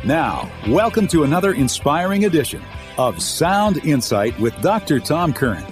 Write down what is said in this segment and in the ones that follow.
Now, welcome to another inspiring edition of Sound Insight with Dr. Tom Curran.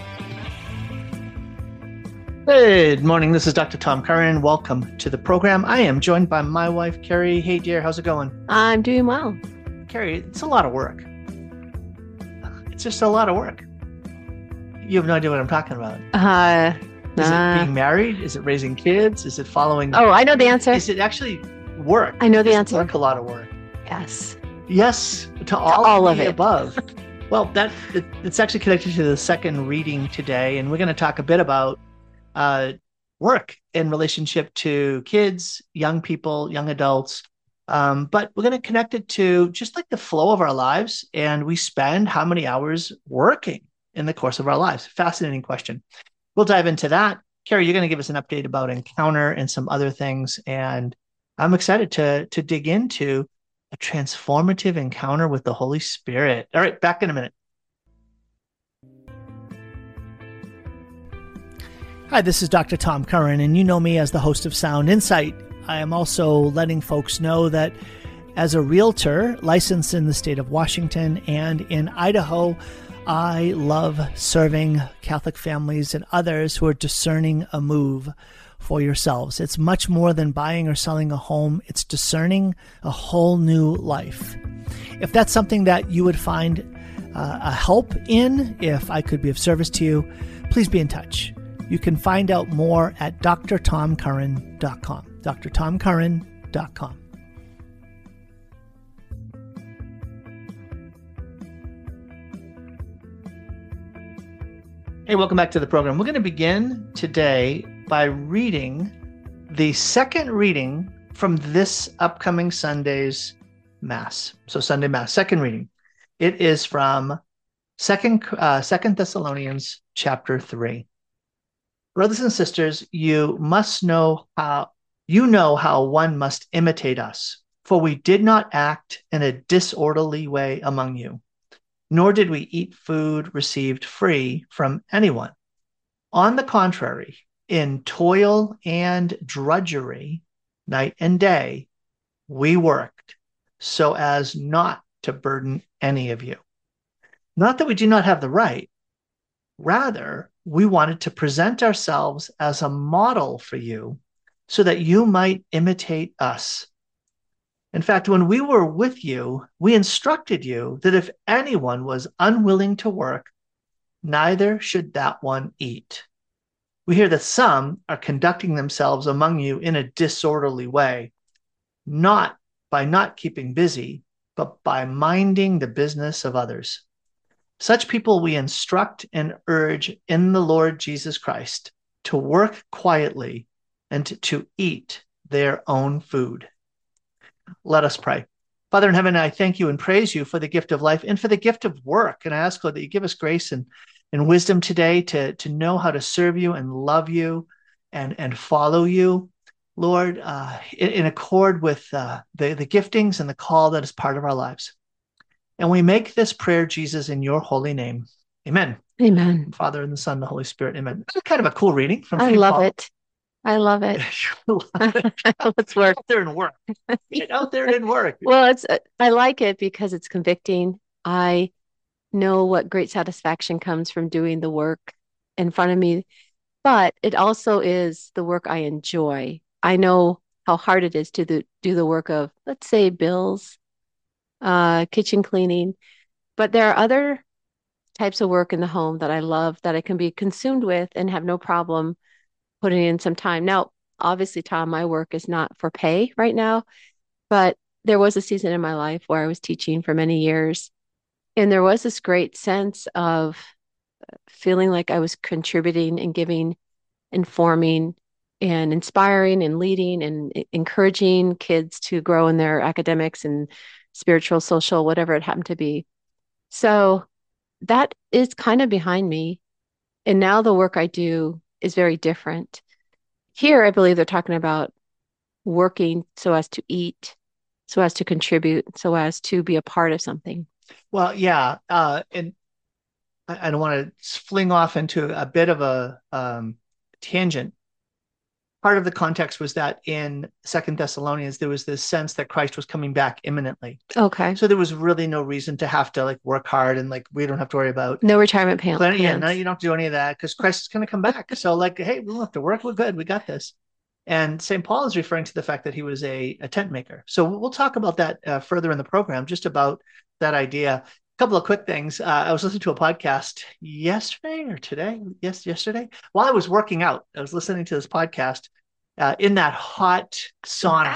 Good morning. This is Dr. Tom Curran. Welcome to the program. I am joined by my wife, Carrie. Hey, dear. How's it going? I'm doing well. Carrie, it's a lot of work. It's just a lot of work. You have no idea what I'm talking about. Is it being married? Is it raising kids? Is it following? Oh, I know the answer. Is it actually work? I know the answer. Work, a lot of work. Yes. Yes, to all of it. Above. Well, it's actually connected to the second reading today, and we're going to talk a bit about work in relationship to kids, young people, young adults. But we're going to connect it to just like the flow of our lives, and we spend how many hours working in the course of our lives? Fascinating question. We'll dive into that. Carrie, you're going to give us an update about Encounter and some other things, and I'm excited to dig into a transformative encounter with the Holy Spirit. All right, back in a minute. Hi, this is Dr. Tom Curran, and you know me as the host of Sound Insight. I am also letting folks know that as a realtor licensed in the state of Washington and in Idaho, I love serving Catholic families and others who are discerning a move for yourselves. It's much more than buying or selling a home. It's discerning a whole new life. If that's something that you would find a help in, if I could be of service to you, please be in touch. You can find out more at drtomcurran.com. drtomcurran.com. Hey, welcome back to the program. We're going to begin today by reading the second reading from this upcoming Sunday's Mass. So Sunday Mass, second reading. It is from Second Thessalonians chapter 3. Brothers and sisters, you know how one must imitate us, for we did not act in a disorderly way among you, nor did we eat food received free from anyone. On the contrary, in toil and drudgery, night and day, we worked so as not to burden any of you. Not that we do not have the right, rather, we wanted to present ourselves as a model for you so that you might imitate us. In fact, when we were with you, we instructed you that if anyone was unwilling to work, neither should that one eat. We hear that some are conducting themselves among you in a disorderly way, not by not keeping busy, but by minding the business of others. Such people we instruct and urge in the Lord Jesus Christ to work quietly and to eat their own food. Let us pray. Father in heaven, I thank you and praise you for the gift of life and for the gift of work. And I ask, Lord, that you give us grace and wisdom today to know how to serve you and love you and follow you, Lord, in accord with the giftings and the call that is part of our lives. And we make this prayer, Jesus, in your holy name. Amen. Amen. Father and the Son, and the Holy Spirit. Amen. That's kind of a cool reading from I St. love Paul. it. I love it. Let's work. Get out there and work. Get out there and work. Well, I like it because it's convicting. I know what great satisfaction comes from doing the work in front of me, but it also is the work I enjoy. I know how hard it is to do the work of, let's say, bills, kitchen cleaning, but there are other types of work in the home that I love that I can be consumed with and have no problem putting in some time. Now, obviously, Tom, my work is not for pay right now, but there was a season in my life where I was teaching for many years, and there was this great sense of feeling like I was contributing and giving, informing, and inspiring and leading and encouraging kids to grow in their academics and spiritual, social, whatever it happened to be. So that is kind of behind me. And now the work I do is very different. Here, I believe they're talking about working so as to eat, so as to contribute, so as to be a part of something. Well, yeah. And I don't want to fling off into a bit of a tangent, part of the context was that in Second Thessalonians, there was this sense that Christ was coming back imminently. Okay. So there was really no reason to have to like work hard and like we don't have to worry about No retirement plans. yeah, no, you don't have to do any of that because Christ is going to come back. So like, hey, we don't have to work. We're good. We got this. And St. Paul is referring to the fact that he was a tent maker. So we'll talk about that further in the program, just about that idea. A couple of quick things. I was listening to a podcast yesterday or today. Yes, yesterday. While I was working out, I was listening to this podcast in that hot sauna,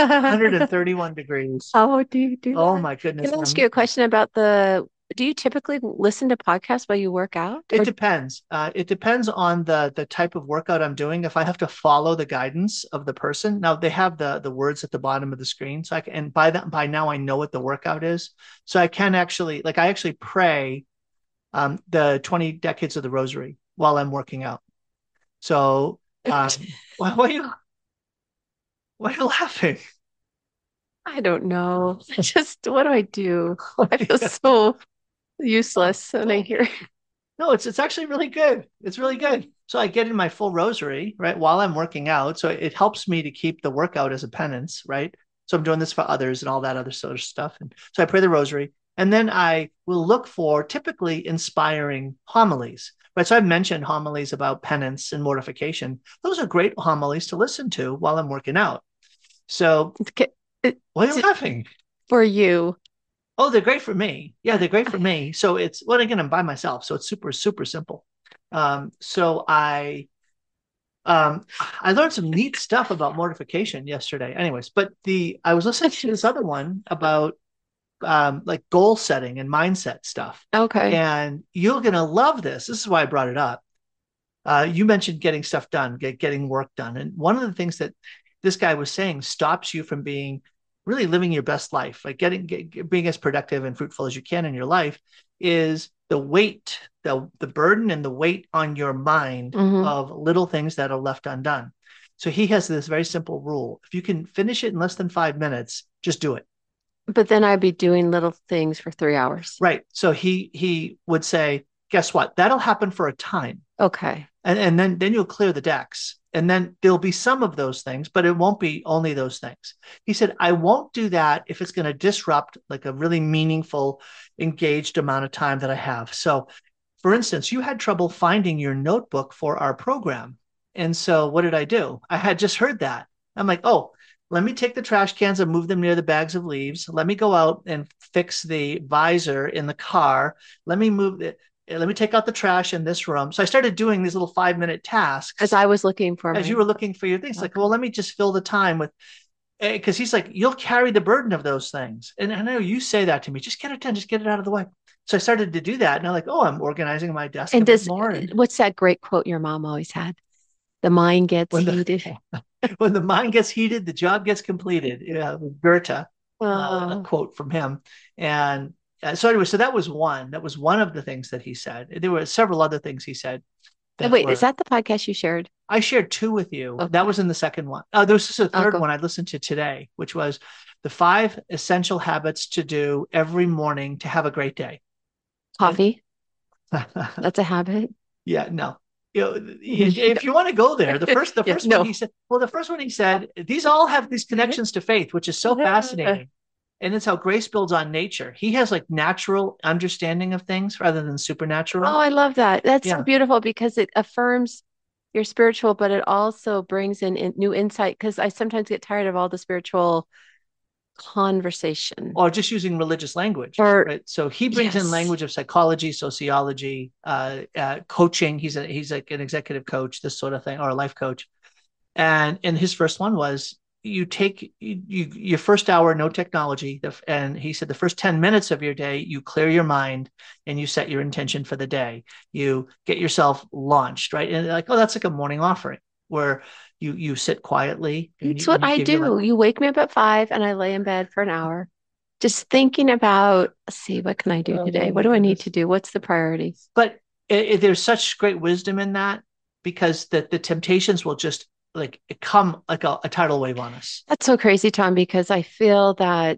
131 degrees. How do you do Oh that? my goodness. Can I ask you a question about do you typically listen to podcasts while you work out? It depends. It depends on the type of workout I'm doing. If I have to follow the guidance of the person, now they have the words at the bottom of the screen, so I can, and by now I know what the workout is, so I can actually I actually pray the 20 decades of the Rosary while I'm working out. So why are you laughing? I don't know. What do I do? I feel so useless when I hear. No, it's actually really good. It's really good. So I get in my full rosary, right, while I'm working out. So it helps me to keep the workout as a penance, right? So I'm doing this for others and all that other sort of stuff. And so I pray the rosary. And then I will look for typically inspiring homilies, right? So I've mentioned homilies about penance and mortification. Those are great homilies to listen to while I'm working out. So why are you laughing? For you. Oh, they're great for me. Yeah, they're great for me. So it's, well, again, I'm by myself, so it's super, super simple. So I learned some neat stuff about mortification yesterday. Anyways, but I was listening to this other one about like goal setting and mindset stuff. Okay. And you're gonna love this. This is why I brought it up. You mentioned getting stuff done, getting work done, and one of the things that this guy was saying stops you from being really living your best life, like being as productive and fruitful as you can in your life, is the weight, the burden and the weight on your mind of little things that are left undone. So he has this very simple rule: if you can finish it in less than 5 minutes, just do it. But then I'd be doing little things for 3 hours. Right. So he would say, guess what? That'll happen for a time. Okay. And then you'll clear the decks. And then there'll be some of those things, but it won't be only those things. He said, I won't do that if it's going to disrupt like a really meaningful, engaged amount of time that I have. So, for instance, you had trouble finding your notebook for our program. And so what did I do? I had just heard that. I'm like, oh, let me take the trash cans and move them near the bags of leaves. Let me go out and fix the visor in the car. Let me take out the trash in this room. So I started doing these little 5-minute tasks as I was looking for you were looking for your things. Okay. Like, well, let me just fill the time with, because he's like, you'll carry the burden of those things. And I know you say that to me, just get it done, just get it out of the way. So I started to do that. And I'm like, oh, I'm organizing my desk and a bit more. What's that great quote your mom always had? The mind gets heated. When the mind gets heated, the job gets completed. Goethe, a quote from him. And so anyway, so that was one. That was one of the things that he said. There were several other things he said. Wait, is that the podcast you shared? I shared 2 with you. Okay. That was in the second one. There was just a third one I listened to today, which was the 5 essential habits to do every morning to have a great day. Coffee. That's a habit. Yeah, no. If you want to go there, the first one he said, well, the first one he said, these all have these connections to faith, which is so fascinating. And it's how grace builds on nature. He has like natural understanding of things rather than supernatural. Oh, I love that. That's so beautiful because it affirms your spiritual, but it also brings in new insight. Because I sometimes get tired of all the spiritual conversation or just using religious language. Right? So he brings in language of psychology, sociology, coaching. He's like an executive coach, this sort of thing, or a life coach. And his first one was, you take your first hour, no technology. And he said the first 10 minutes of your day, you clear your mind and you set your intention for the day. You get yourself launched, right? And like, oh, that's like a morning offering where you sit quietly. That's what I do. You wake me up at 5 and I lay in bed for an hour, just thinking about, let's see, what can I do today? What do I need to do? What's the priority? But there's such great wisdom in that, because the temptations will just like come like a tidal wave on us. That's so crazy, Tom, because I feel that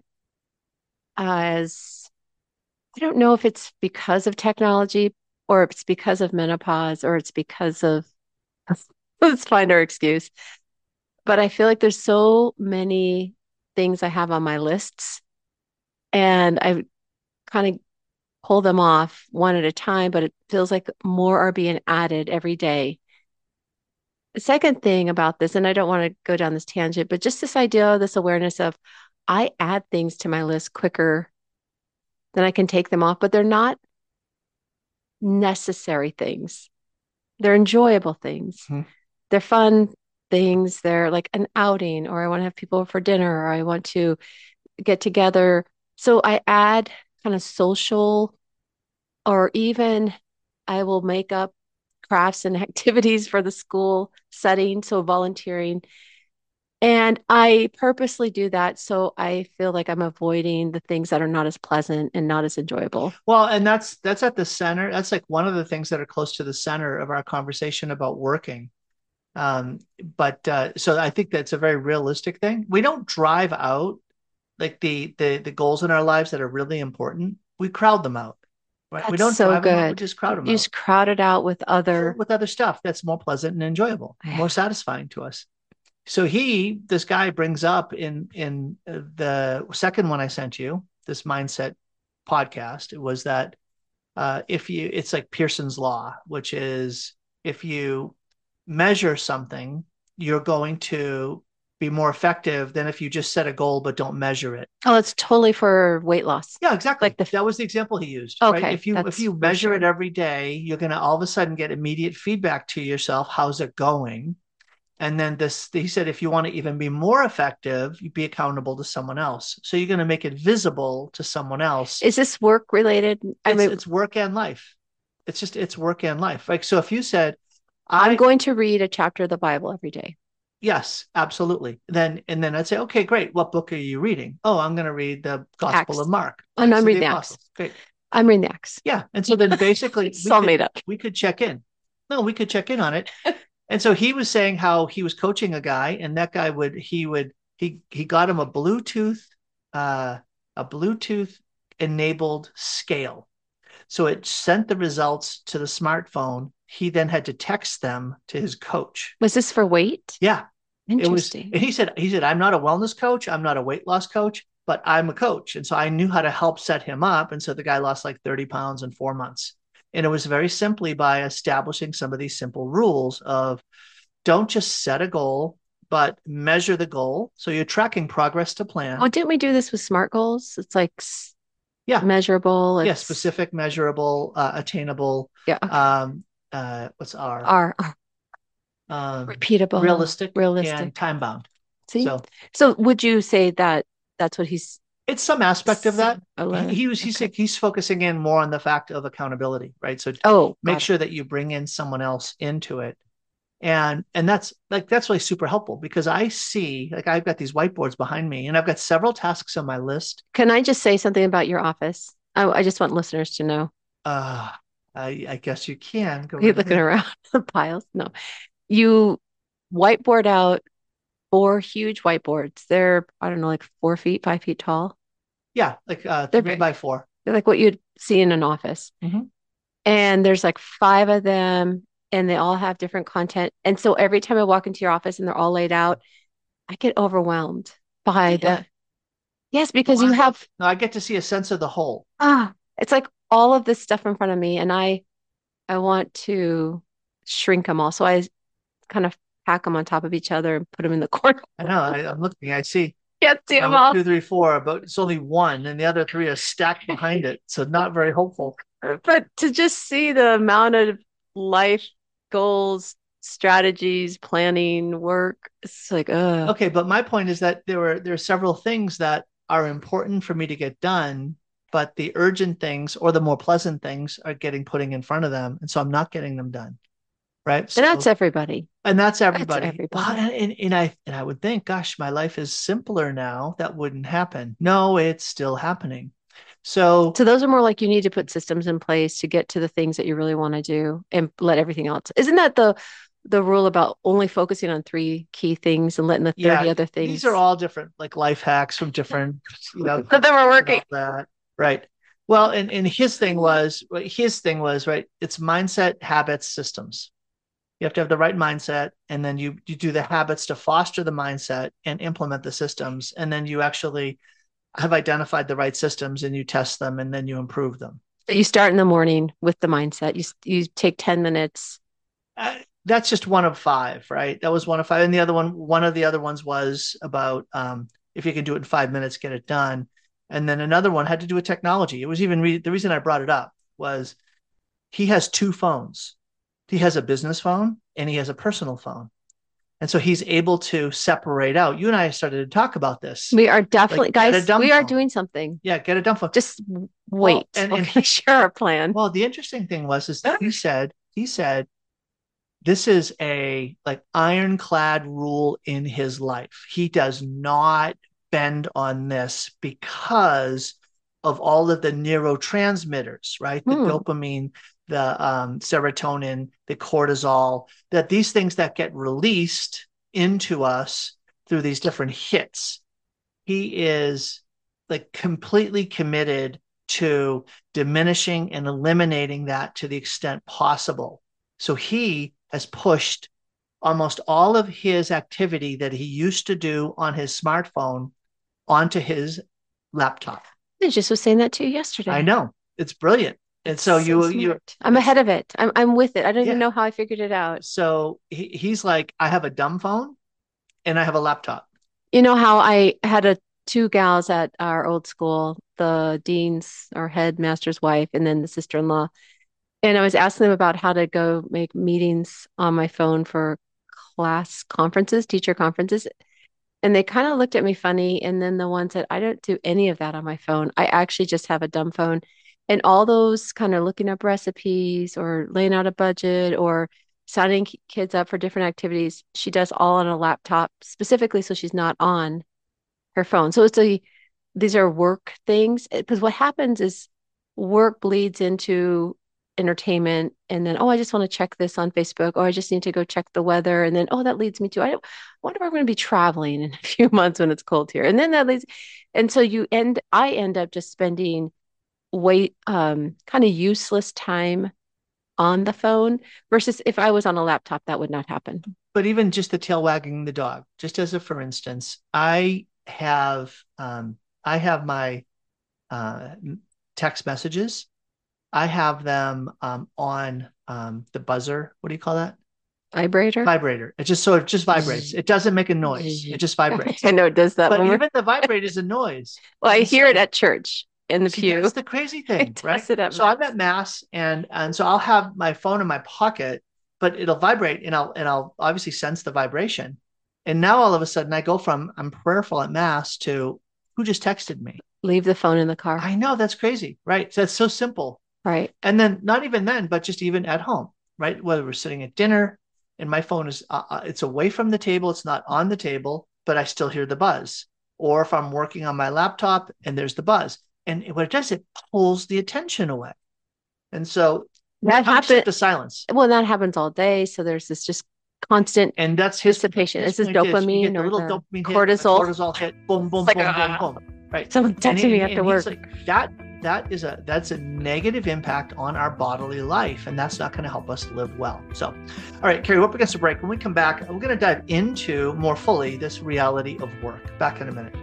I don't know if it's because of technology or it's because of menopause or it's because of, let's find our excuse. but I feel like there's so many things I have on my lists, and I kind of pull them off one at a time, but it feels like more are being added every day. The second thing about this, and I don't want to go down this tangent, but just this idea, this awareness of I add things to my list quicker than I can take them off, but they're not necessary things. They're enjoyable things. Hmm. They're fun things. They're like an outing, or I want to have people for dinner, or I want to get together. So I add kind of social, or even I will make up crafts and activities for the school setting. So volunteering. And I purposely do that so I feel like I'm avoiding the things that are not as pleasant and not as enjoyable. Well, and that's at the center. That's like one of the things that are close to the center of our conversation about working. But so I think that's a very realistic thing. We don't drive out like the goals in our lives that are really important. We crowd them out, right? We That's don't so drive them out. We good. just crowd them You out just crowd it out with other stuff that's more pleasant and enjoyable, more satisfying to us. So this guy brings up in the second one I sent you, this mindset podcast, it was that it's like Pearson's law, which is if you measure something, you're going to be more effective than if you just set a goal but don't measure it. Oh, it's totally for weight loss. Yeah, exactly. Like that was the example he used, okay, right? If you that's measure sure. it every day, you're going to all of a sudden get immediate feedback to yourself. How's it going? And then he said, if you want to even be more effective, you be accountable to someone else. So you're going to make it visible to someone else. Is this work related? It's work and life. It's work and life. Like, so if you said, I'm going to read a chapter of the Bible every day. Yes, absolutely. Then I'd say, okay, great. What book are you reading? Oh, I'm going to read the Gospel of Mark. And I'm reading the Acts. Great. I'm reading the Acts. Yeah. And so then basically it's all made up. We could check in. No, we could check in on it. And so he was saying how he was coaching a guy, and that guy he got him a Bluetooth enabled scale. So it sent the results to the smartphone. He then had to text them to his coach. Was this for weight? Yeah. Interesting. And he said, I'm not a wellness coach. I'm not a weight loss coach, but I'm a coach. And so I knew how to help set him up. And so the guy lost like 30 pounds in 4 months. And it was very simply by establishing some of these simple rules of don't just set a goal, but measure the goal. So you're tracking progress to plan. Oh, didn't we do this with SMART goals? It's like measurable. Yeah, specific, measurable, attainable. Yeah. What's R? R. Repeatable, realistic, and time bound. See, so would you say that that's what he's? It's some aspect of that. He's focusing in more on the fact of accountability, right? So make sure that you bring in someone else into it, and that's really super helpful because I see I've got these whiteboards behind me, and I've got several tasks on my list. Can I just say something about your office? I just want listeners to know. I guess you can. Go. Are you looking around the piles? No. You whiteboard out 4 huge whiteboards. They're, I don't know, like 4 feet, 5 feet tall. Yeah, like 3 by 4. They're like what you'd see in an office. Mm-hmm. And there's like 5 of them, and they all have different content. And so every time I walk into your office and they're all laid out, I get overwhelmed by the. Yes, because you have. No, I get to see a sense of the whole. It's like all of this stuff in front of me, and I want to shrink them all. So I kind of pack them on top of each other and put them in the corner. I know. I'm looking. I see. Can't see them all. 2, 3, 4, but it's only 1, and the other 3 are stacked behind it. So not very hopeful. But to just see the amount of life goals, strategies, planning, work, it's like, Okay, but my point is that there are several things that are important for me to get done, but the urgent things or the more pleasant things are putting in front of them, and so I'm not getting them done. Right. So, and that's everybody. And that's everybody. Well, and I would think, gosh, my life is simpler now. That wouldn't happen. No, it's still happening. So those are more like you need to put systems in place to get to the things that you really want to do and let everything else. Isn't that the rule about only focusing on 3 key things and letting the 30 other things? These are all different, like life hacks from different, but then we're working. That. Right. Well, and his thing was right. It's mindset, habits, systems. You have to have the right mindset, and then you do the habits to foster the mindset and implement the systems, and then you actually have identified the right systems and you test them and then you improve them. But you start in the morning with the mindset. You take 10 minutes. That's just one of five, right? That was one of five. And the other one of the other ones was about if you can do it in 5 minutes, get it done. And then another one had to do with technology. It was even the reason I brought it up was he has two phones. He has a business phone and he has a personal phone. And so he's able to separate out. You and I started to talk about this. We are definitely, Like, guys, we are phone. doing something. Yeah, get a dumb phone. Just wait. Well, We're going to share our plan. Well, the interesting thing is that he said this is a like ironclad rule in his life. He does not bend on this because of all of the neurotransmitters, right? The dopamine, the serotonin, the cortisol, that these things that get released into us through these different hits. He is like completely committed to diminishing and eliminating that to the extent possible. So he has pushed almost all of his activity that he used to do on his smartphone onto his laptop. I just was saying that to you yesterday. I know. It's brilliant. And so I'm ahead of it. I'm with it. I don't even know how I figured it out. So he's like, I have a dumb phone and I have a laptop. You know how I had two gals at our old school, the dean's or headmaster's wife, and then the sister-in-law. And I was asking them about how to go make meetings on my phone for class conferences, teacher conferences. And they kind of looked at me funny. And then the one said, I don't do any of that on my phone. I actually just have a dumb phone. And all those kind of looking up recipes or laying out a budget or signing kids up for different activities, she does all on a laptop specifically so she's not on her phone. So these are work things because what happens is work bleeds into entertainment and then I just want to check this on Facebook. I just need to go check the weather and then that leads me to I wonder if I'm going to be traveling in a few months when it's cold here. And then that leads and so I end up just spending kind of useless time on the phone versus if I was on a laptop that would not happen. But even just the tail wagging the dog, just as a for instance, I have my text messages. I have them on the buzzer. What do you call that? Vibrator. It just vibrates. It doesn't make a noise. It just vibrates. I know it does that. But even the vibrate is a noise. Well, I hear it at church in the pew. That's the crazy thing, right? So I'm at mass and so I'll have my phone in my pocket, but it'll vibrate and I'll obviously sense the vibration. And now all of a sudden I go from I'm prayerful at mass to who just texted me? Leave the phone in the car. I know, that's crazy, right? So that's so simple. Right. And then not even then, but just even at home, right? Whether we're sitting at dinner and my phone is, it's away from the table. It's not on the table, but I still hear the buzz. Or if I'm working on my laptop and there's the buzz. And what it does, it pulls the attention away. And so that happens to silence. Well, that happens all day. So there's this just constant and that's his dissipation. Is this dopamine or little dopamine cortisol hit, boom, boom, like, boom, boom, boom. Right. Someone texting me after work. Like, that's a negative impact on our bodily life, and that's not going to help us live well. So, all right, Carrie, we're up against a break. When we come back, we're going to dive into more fully this reality of work. Back in a minute.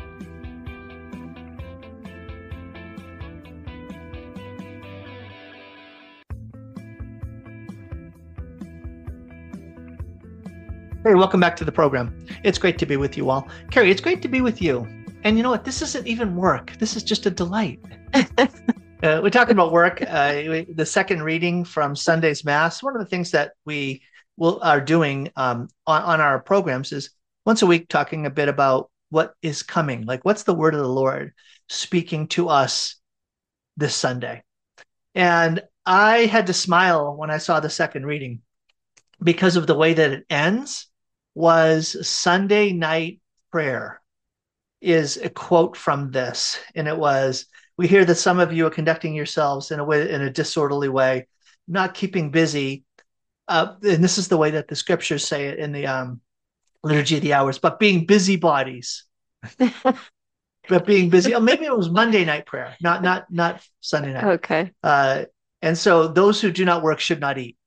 Hey, welcome back to the program. It's great to be with you all. Carrie, it's great to be with you. And you know what? This isn't even work. This is just a delight. We're talking about work. The second reading from Sunday's Mass. One of the things that we are doing on our programs is once a week talking a bit about what is coming. Like, what's the word of the Lord speaking to us this Sunday? And I had to smile when I saw the second reading because of the way that it ends was Sunday night prayer. Is a quote from this, and it was, we hear that some of you are conducting yourselves in a disorderly way, not keeping busy. And this is the way that the scriptures say it in the Liturgy of the Hours, but being busybodies. But being busy. Maybe it was Monday night prayer, not Sunday night. Okay. And so those who do not work should not eat.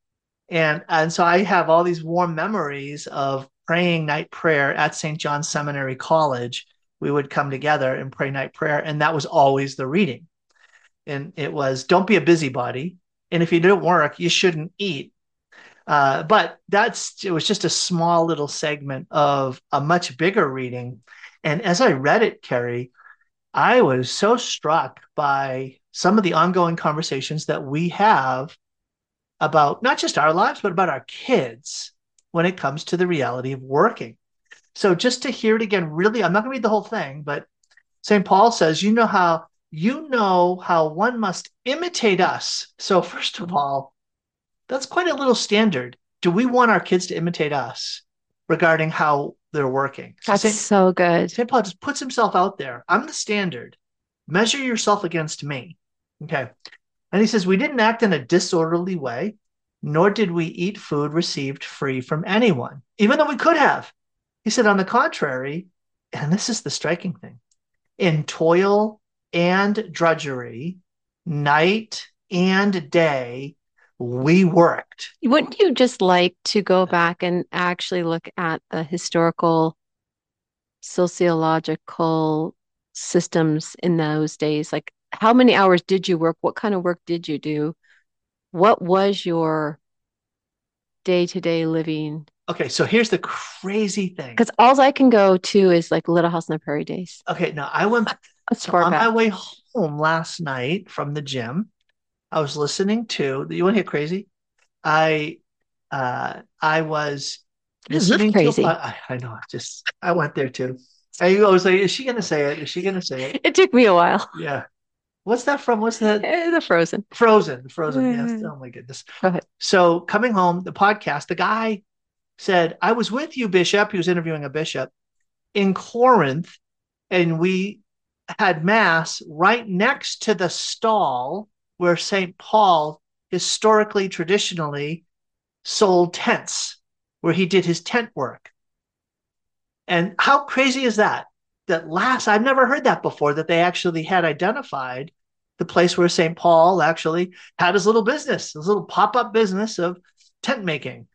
And so I have all these warm memories of praying night prayer at St. John's Seminary College. We would come together and pray night prayer, and that was always the reading. And it was, don't be a busybody. And if you don't work, you shouldn't eat. But it was just a small little segment of a much bigger reading. And as I read it, Carrie, I was so struck by some of the ongoing conversations that we have about not just our lives, but about our kids when it comes to the reality of working. So just to hear it again, really, I'm not going to read the whole thing, but St. Paul says, you know how one must imitate us. So first of all, that's quite a little standard. Do we want our kids to imitate us regarding how they're working? So That's so good. St. Paul just puts himself out there. I'm the standard. Measure yourself against me. Okay. And he says, we didn't act in a disorderly way, nor did we eat food received free from anyone, even though we could have. He said, on the contrary, and this is the striking thing, in toil and drudgery, night and day, we worked. Wouldn't you just like to go back and actually look at the historical, sociological systems in those days? Like, how many hours did you work? What kind of work did you do? What was your day-to-day living? Okay, so here's the crazy thing. Because all I can go to is like Little House on the Prairie days. Okay, now I went That's far on back. my way home last night from the gym. I was listening to, you want to hear crazy? I was This is listening to, crazy. I know, I went there too. I was like, is she going to say it? Is she going to say it? It took me a while. Yeah. What's that from? What's that? The Frozen. Frozen. Frozen. Yes. Oh my goodness. Go ahead. So coming home, the podcast, the guy said, I was with you, Bishop. He was interviewing a bishop in Corinth, and we had mass right next to the stall where St. Paul historically, traditionally sold tents, where he did his tent work. And how crazy is that? I've never heard that before, that they actually had identified the place where St. Paul actually had his little business, his little pop-up business of tent making.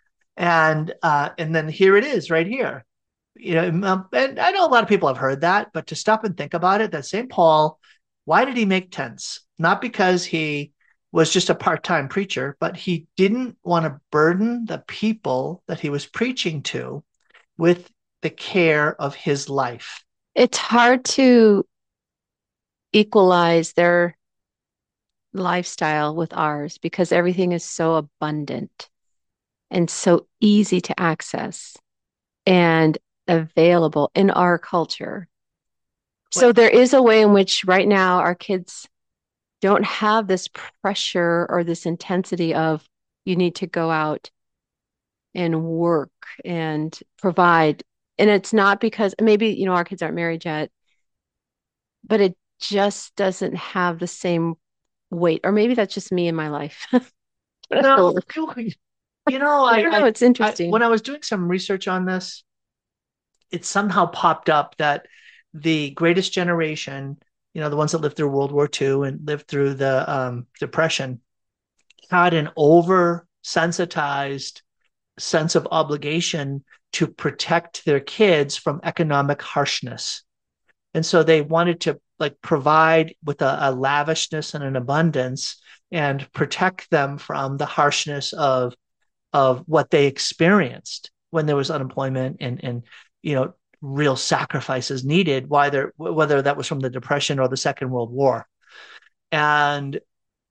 And then here it is right here. And I know a lot of people have heard that, but to stop and think about it, that St. Paul, why did he make tents? Not because he was just a part-time preacher, but he didn't want to burden the people that he was preaching to with the care of his life. It's hard to equalize their lifestyle with ours because everything is so abundant and so easy to access and available in our culture. So there is a way in which right now our kids don't have this pressure or this intensity of you need to go out and work and provide. And it's not because maybe, our kids aren't married yet, but it just doesn't have the same weight. Or maybe that's just me in my life. No, I don't know. It's interesting. When I was doing some research on this, it somehow popped up that the greatest generation, the ones that lived through World War II and lived through the Depression, had an oversensitized sense of obligation to protect their kids from economic harshness. And so they wanted to provide with a lavishness and an abundance and protect them from the harshness of what they experienced when there was unemployment and real sacrifices needed, whether that was from the Depression or the Second World War. And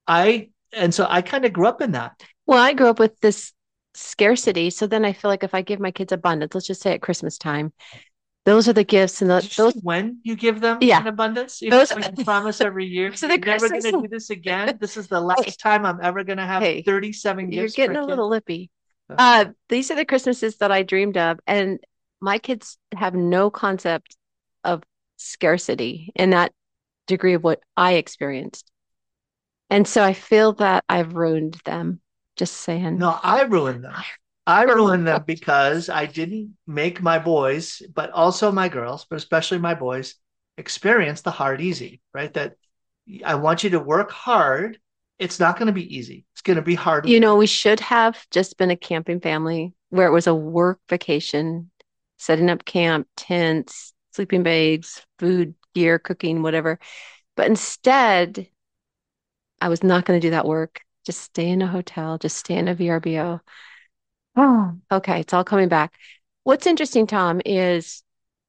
so I kind of grew up in that. Well, I grew up with this scarcity. So then I feel like if I give my kids abundance, let's just say at Christmas time, those are the gifts, and those when you give them in abundance. Those you promise every year. So you're never going to do this again. This is the last time I'm ever going to have 37 gifts. You're getting a little lippy. These are the Christmases that I dreamed of, and my kids have no concept of scarcity in that degree of what I experienced, and so I feel that I've ruined them. Just saying. No, I ruined them. I ruined them because I didn't make my boys, but also my girls, but especially my boys, experience the hard easy, right? That I want you to work hard It's not going to be easy. It's going to be hard. We should have just been a camping family where it was a work vacation, setting up camp, tents, sleeping bags, food, gear, cooking, whatever. But instead, I was not going to do that work. Just stay in a hotel, just stay in a VRBO. Oh, okay, it's all coming back. What's interesting, Tom, is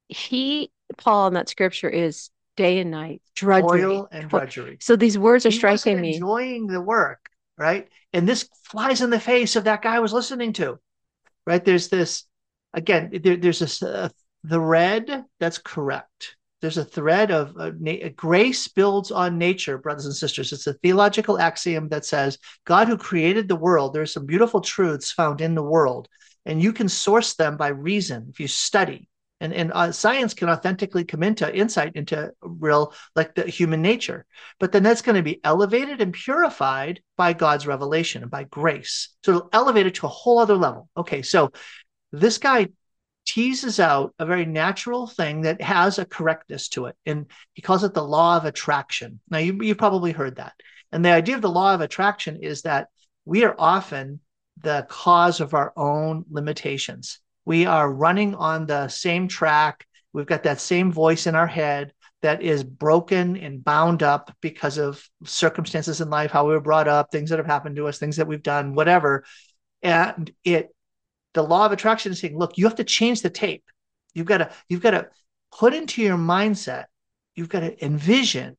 Paul in that scripture is day and night, drudgery. Toil and drudgery. So these words are He striking wasn't me. enjoying the work, right? And this flies in the face of that guy I was listening to, right? There's this, again, there's this thread that's correct. There's a thread of grace builds on nature, brothers and sisters. It's a theological axiom that says God who created the world, there are some beautiful truths found in the world, and you can source them by reason if you study. And science can authentically come into insight into real, like the human nature. But then that's going to be elevated and purified by God's revelation and by grace. So it'll elevate it to a whole other level. Okay, so this guy teases out a very natural thing that has a correctness to it. And he calls it the law of attraction. Now, you've probably heard that. And the idea of the law of attraction is that we are often the cause of our own limitations. We are running on the same track. We've got that same voice in our head that is broken and bound up because of circumstances in life, how we were brought up, things that have happened to us, things that we've done, whatever. And the law of attraction is saying, look, you have to change the tape. You've got to put into your mindset, you've got to envision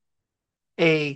a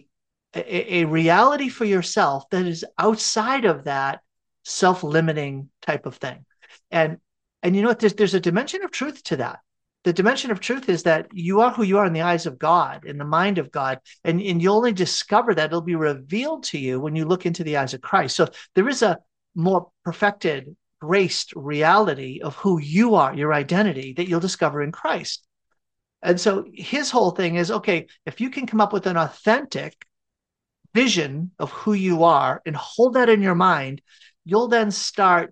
reality for yourself that is outside of that self-limiting type of thing. And you know what? There's a dimension of truth to that. The dimension of truth is that you are who you are in the eyes of God, in the mind of God, and you only discover that it'll be revealed to you when you look into the eyes of Christ. So there is a more perfected, graced reality of who you are, your identity, that you'll discover in Christ. And so his whole thing is, okay, if you can come up with an authentic vision of who you are and hold that in your mind, you'll then start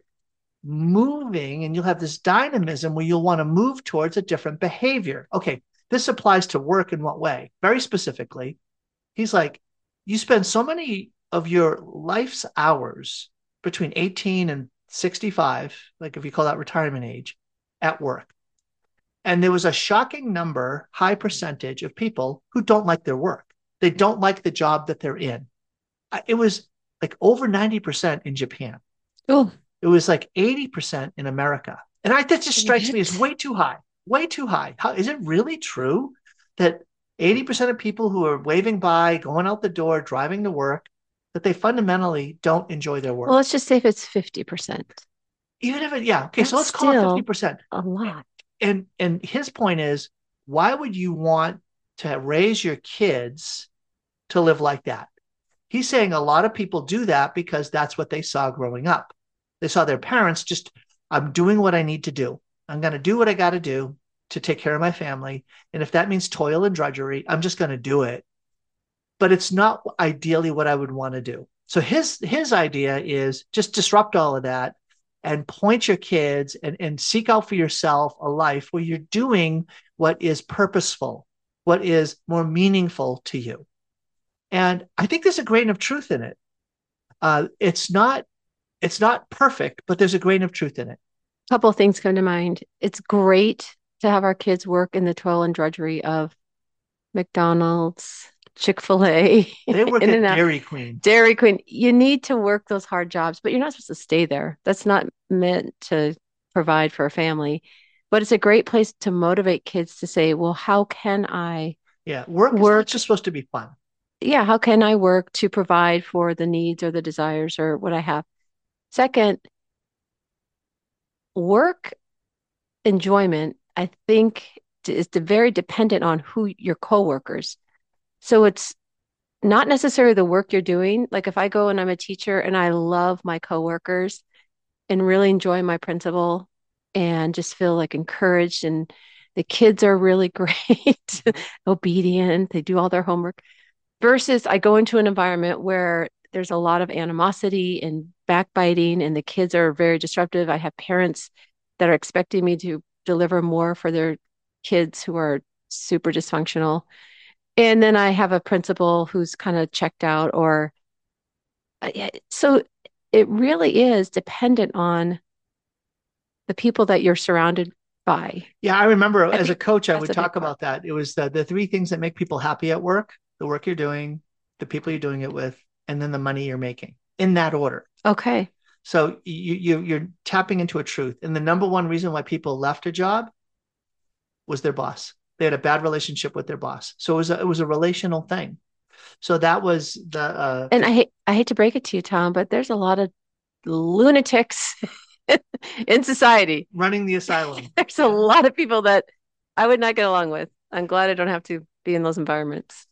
moving and you'll have this dynamism where you'll want to move towards a different behavior. Okay, this applies to work in what way? Very specifically, he's like, you spend so many of your life's hours between 18 and 65, like if you call that retirement age, at work. And there was a shocking number, high percentage of people who don't like their work. They don't like the job that they're in. It was like over 90% in Japan. Oh, It was like 80% in America. And that just strikes me as way too high, way too high. Is it really true that 80% of people who are waving by, going out the door, driving to work, that they fundamentally don't enjoy their work? well, let's just say if it's 50%. Even if okay, That's so let's call it 50%. A lot. And his point is, why would you want to raise your kids to live like that? He's saying a lot of people do that because that's what they saw growing up. They saw their parents just, I'm doing what I need to do. I'm going to do what I got to do to take care of my family. And if that means toil and drudgery, I'm just going to do it. But it's not ideally what I would want to do. So his idea is just disrupt all of that and point your kids and seek out for yourself a life where you're doing what is purposeful, what is more meaningful to you. And I think there's a grain of truth in it. It's not perfect, but there's a grain of truth in it. A couple of things come to mind. It's great to have our kids work in the toil and drudgery of McDonald's, Chick-fil-A. They work at Dairy Queen. Dairy Queen. You need to work those hard jobs, but you're not supposed to stay there. That's not meant to provide for a family. But it's a great place to motivate kids to say, well, how can I work is not just supposed to be fun. Yeah, how can I work to provide for the needs or the desires or what I have? Second, work enjoyment, I think, is very dependent on who your coworkers. So it's not necessarily the work you're doing. Like if I go and I'm a teacher and I love my coworkers and really enjoy my principal and just feel like encouraged, and the kids are really great, obedient, they do all their homework, versus I go into an environment where there's a lot of animosity and backbiting and the kids are very disruptive. I have parents that are expecting me to deliver more for their kids who are super dysfunctional. And then I have a principal who's kind of checked out or Yeah, so it really is dependent on the people that you're surrounded by. Yeah, I remember I as a think coach, I that's would a big talk part. about that. It was the three things that make people happy at work: the work you're doing, the people you're doing it with, and then the money you're making, in that order. Okay. So you're tapping into a truth. And the number one reason why people left a job was their boss. They had a bad relationship with their boss. So it was a relational thing. So that was the And I hate to break it to you, Tom, but there's a lot of lunatics in society. running the asylum. There's a lot of people that I would not get along with. I'm glad I don't have to be in those environments.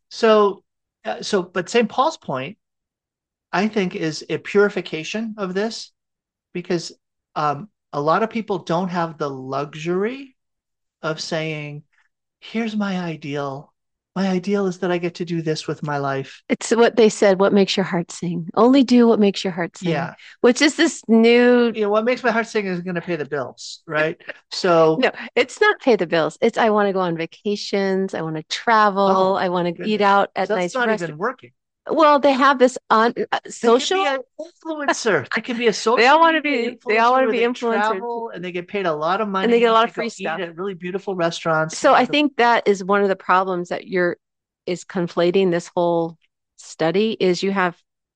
But St. Paul's point, I think, is a purification of this because a lot of people don't have the luxury of saying, here's my ideal. My ideal is that I get to do this with my life. It's what they said, what makes your heart sing? Only do what makes your heart sing. Yeah. Which is this new, What makes my heart sing is going to pay the bills, right? So, no, it's not pay the bills. It's I want to go on vacations, I want to travel, oh, I want to eat goodness. out at So that's nice not even restaurants. working. Well, they have this on Social. social. They could be an influencer. They could be a social They all want to media be, they all influencer want to where be they influencers travel and they get paid a lot of money and they get a lot to of go free eat stuff. at really beautiful restaurants. So I think that is one of the problems that is conflating this whole study is you have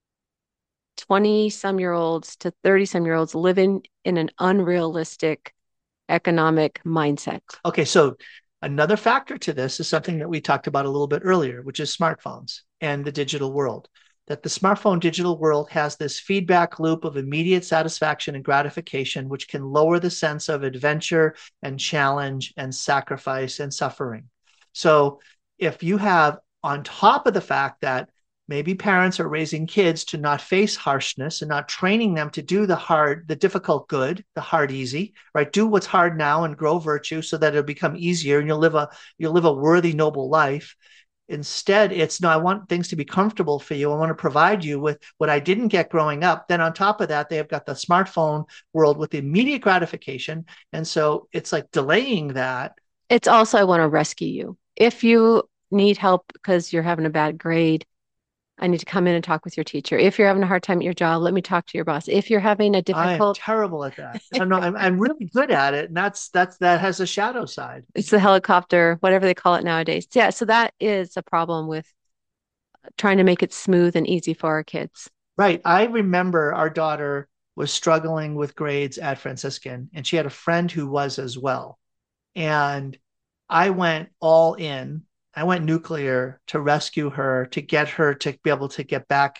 20 some year olds to 30 some year olds living in an unrealistic economic mindset. Okay, so another factor to this is something that we talked about a little bit earlier, which is smartphones and the digital world. That the smartphone digital world has this feedback loop of immediate satisfaction and gratification, which can lower the sense of adventure and challenge and sacrifice and suffering. So, if you have, on top of the fact that maybe parents are raising kids to not face harshness and not training them to do the difficult good, the hard easy, right? Do what's hard now and grow virtue so that it'll become easier and you'll live a worthy, noble life. Instead, it's no, I want things to be comfortable for you. I want to provide you with what I didn't get growing up. Then on top of that, they have got the smartphone world with immediate gratification. And so it's like delaying that. It's also, I want to rescue you. If you need help because you're having a bad grade, I need to come in and talk with your teacher. If you're having a hard time at your job, let me talk to your boss. If you're having a I am difficult, terrible at that. I'm really good at it. And that has a shadow side. it's the helicopter, whatever they call it nowadays. Yeah, so that is a problem with trying to make it smooth and easy for our kids. Right. I remember our daughter was struggling with grades at Franciscan, and she had a friend who was as well. And I went all in. I went nuclear to rescue her, to get her to be able to get back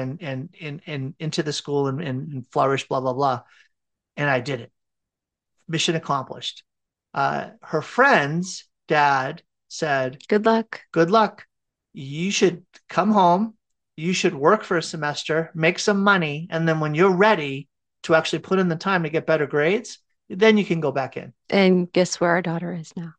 and into the school and flourish, blah, blah, blah. And I did it. Mission accomplished. Her friend's dad said, Good luck. good luck. You should come home. You should work for a semester, make some money. And then when you're ready to actually put in the time to get better grades, then you can go back in. And guess where our daughter is now?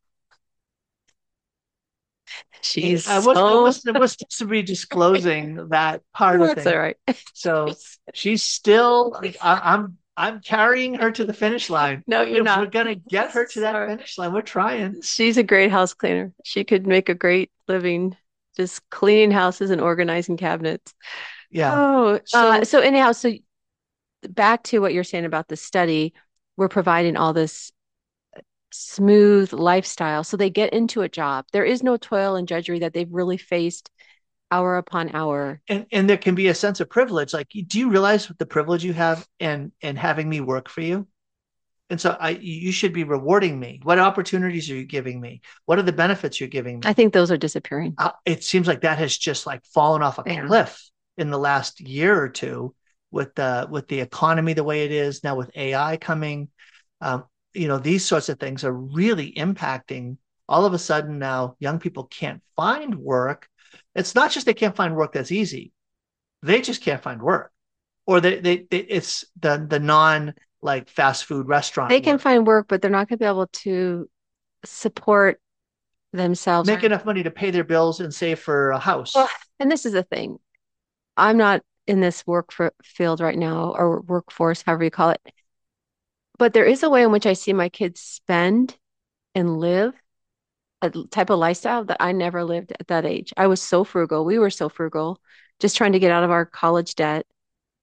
She's I was supposed to be disclosing that part of that's things. all right. So she's still, I'm carrying her to the finish line. No, you're not. We're going to get her to that Sorry. finish line. We're trying. She's a great house cleaner. She could make a great living just cleaning houses and organizing cabinets. Yeah. Oh, so anyhow, so back to what you're saying about the study, we're providing all this smooth lifestyle. So they get into a job. There is no toil and drudgery that they've really faced hour upon hour. And there can be a sense of privilege. Like, do you realize the privilege you have in having me work for you? And so you should be rewarding me. What opportunities are you giving me? What are the benefits you're giving me? I think those are disappearing. It seems like that has just like fallen off a cliff in the last year or two with the economy the way it is now, with AI coming. These sorts of things are really impacting. All of a sudden now, young people can't find work. It's not just they can't find work that's easy; they just can't find work, or it's the non like fast food restaurant. They can find work, but they're not going to be able to support themselves. Make enough money to pay their bills and save for a house. Well, and this is the thing. I'm not in this field right now, or workforce, however you call it. But there is a way in which I see my kids spend and live a type of lifestyle that I never lived at that age. I was so frugal. We were so frugal, just trying to get out of our college debt.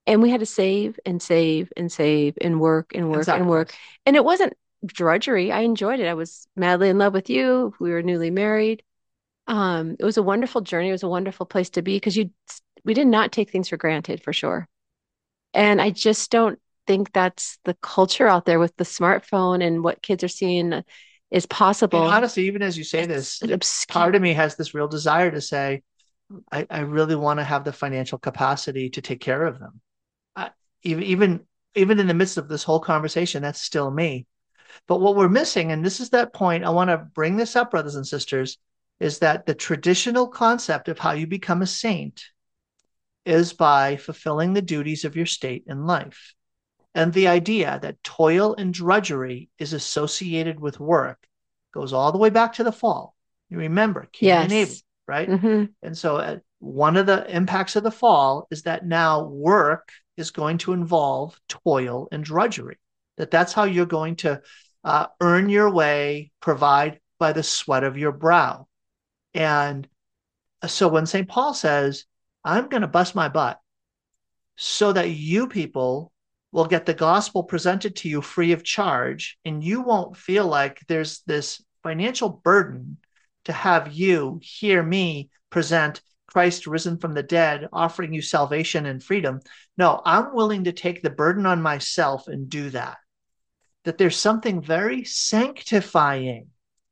And we had to save and save and save and work and And work and work. sacrifice. And it wasn't drudgery. I enjoyed it. I was madly in love with you. We were newly married. It was a wonderful journey. It was a wonderful place to be because we did not take things for granted for sure. And I just don't think that's the culture out there with the smartphone and what kids are seeing is And possible. honestly, even as you say this, It's obscure. part of me has this real desire to say, I really want to have the financial capacity to take care of them. I, even even in the midst of this whole conversation, that's still me. But what we're missing, and this is that point, I want to bring this up, brothers and sisters, is that the traditional concept of how you become a saint is by fulfilling the duties of your state in life. And the idea that toil and drudgery is associated with work goes all the way back to the fall. You remember Cain and Abel, Yes. right? Hmm. And so one of the impacts of the fall is that now work is going to involve toil and drudgery. That's how you're going to earn your way, provide by the sweat of your brow. And so when St. Paul says, I'm going to bust my butt so that you people will get the gospel presented to you free of charge, and you won't feel like there's this financial burden to have you hear me present Christ risen from the dead, offering you salvation and freedom. No, I'm willing to take the burden on myself and do that. That there's something very sanctifying.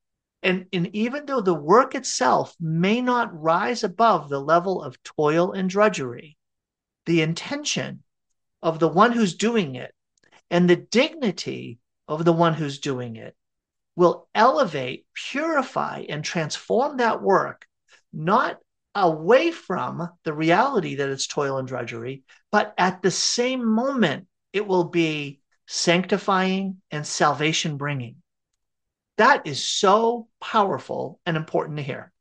And even though the work itself may not rise above the level of toil and drudgery, the intention of the one who's doing it and the dignity of the one who's doing it will elevate, purify, and transform that work, not away from the reality that it's toil and drudgery, but at the same moment, it will be sanctifying and salvation bringing. That is so powerful and important to hear.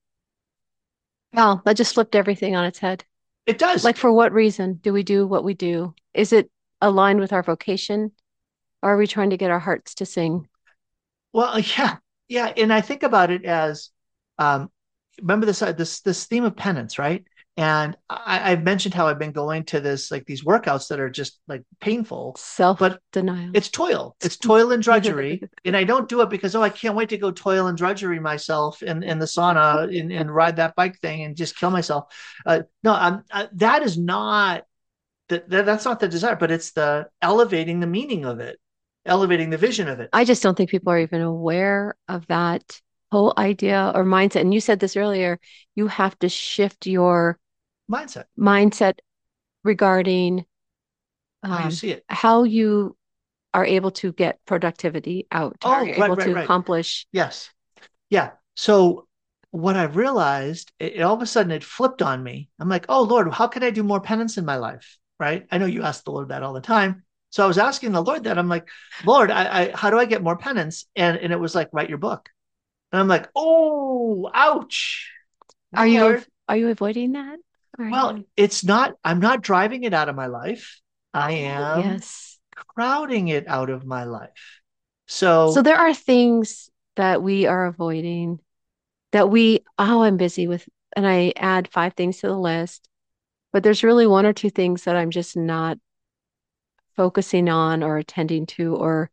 Well, that just flipped everything on its head. It does. Like, for what reason do we do what we do? Is it aligned with our vocation? Or are we trying to get our hearts to sing? Well, yeah, yeah, and I think about it as, um, remember this theme of penance, right? And I've mentioned how I've been going to this like these workouts that are just like painful, but Self-denial. it's toil and drudgery, and I don't do it because I can't wait to go toil and drudgery myself in the sauna and ride that bike thing and just kill myself. No, that is not that's not the desire, but it's the elevating the meaning of it, elevating the vision of it. I just don't think people are even aware of that whole idea or mindset. And you said this earlier, you have to shift your Mindset, mindset regarding how you see it. how you are able to get productivity out, how Oh, you're right, able right, to right. accomplish. Yes. Yeah. So what I realized, all of a sudden it flipped on me. I'm like, oh Lord, how can I do more penance in my life? Right. I know you ask the Lord that all the time. So I was asking the Lord that. I'm like, Lord, how do I get more penance? And it was like, write your book. And I'm like, oh, ouch. Are you Lord. are you avoiding that? Well, it's not, I'm not driving it out of my life. I am Yes. crowding it out of my life. So So there are things that we are avoiding that I'm busy with, and I add five things to the list, but there's really one or two things that I'm just not focusing on or attending to, or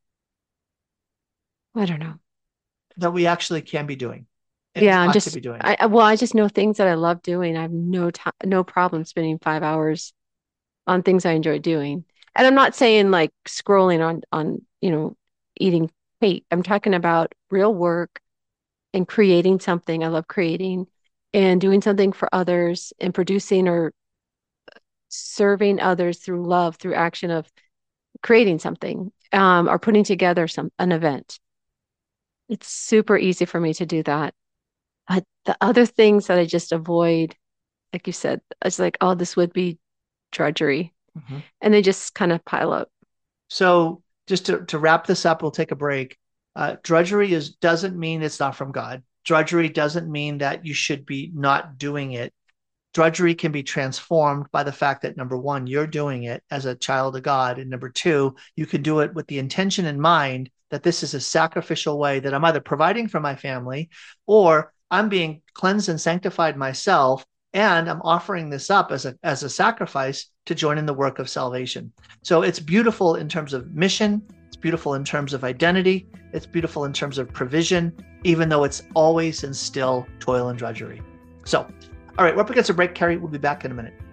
I don't know. that we actually can be doing and Yeah, I'm ought to just be doing. I just know things that I love doing. I have no time, no problem spending 5 hours on things I enjoy doing. And I'm not saying like scrolling on, eating cake. I'm talking about real work and creating something. I love creating and doing something for others and producing or serving others through love, through action of creating something, or putting together an event. It's super easy for me to do that. But the other things that I just avoid, like you said, it's like, oh, this would be drudgery. Mhm. And they just kind of pile up. So just to wrap this up, we'll take a break. Drudgery doesn't mean it's not from God. Drudgery doesn't mean that you should be not doing it. Drudgery can be transformed by the fact that number one, you're doing it as a child of God. And number two, you can do it with the intention in mind that this is a sacrificial way that I'm either providing for my family or I'm being cleansed and sanctified myself and I'm offering this up as a sacrifice to join in the work of salvation. So it's beautiful in terms of mission. It's beautiful in terms of identity. It's beautiful in terms of provision, even though it's always and still toil and drudgery. So, all right, we're up against a break, Carrie. We'll be back in a minute.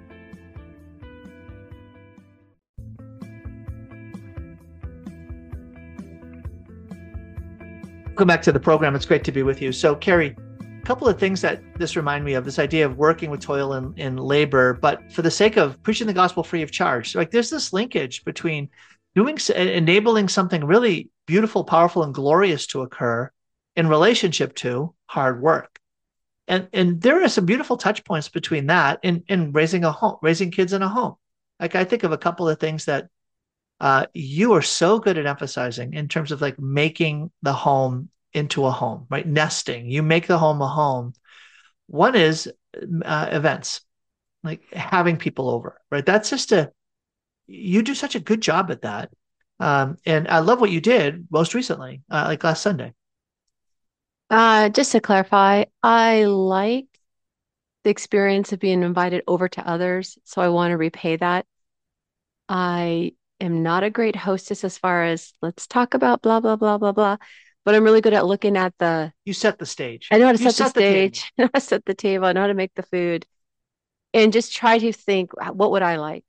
Welcome back to the program. It's great to be with you. So, Carrie, a couple of things that this remind me of, this idea of working with toil and labor, but for the sake of preaching the gospel free of charge. So, like, there's this linkage between enabling something really beautiful, powerful, and glorious to occur in relationship to hard work. And there are some beautiful touch points between that and raising kids in a home. Like, I think of a couple of things that you are so good at emphasizing in terms of like making the home into a home, right? Nesting, you make the home a home. One is events, like having people over, right? That's just you do such a good job at that. And I love what you did most recently, like last Sunday. Just to clarify, I like the experience of being invited over to others, so I want to repay that. I am not a great hostess as far as let's talk about blah, blah, blah, blah, blah, but I'm really good at looking at You set the stage. I know how to You set the set the table. stage, I know how to set the table, I know how to make the food, and just try to think, what would I like?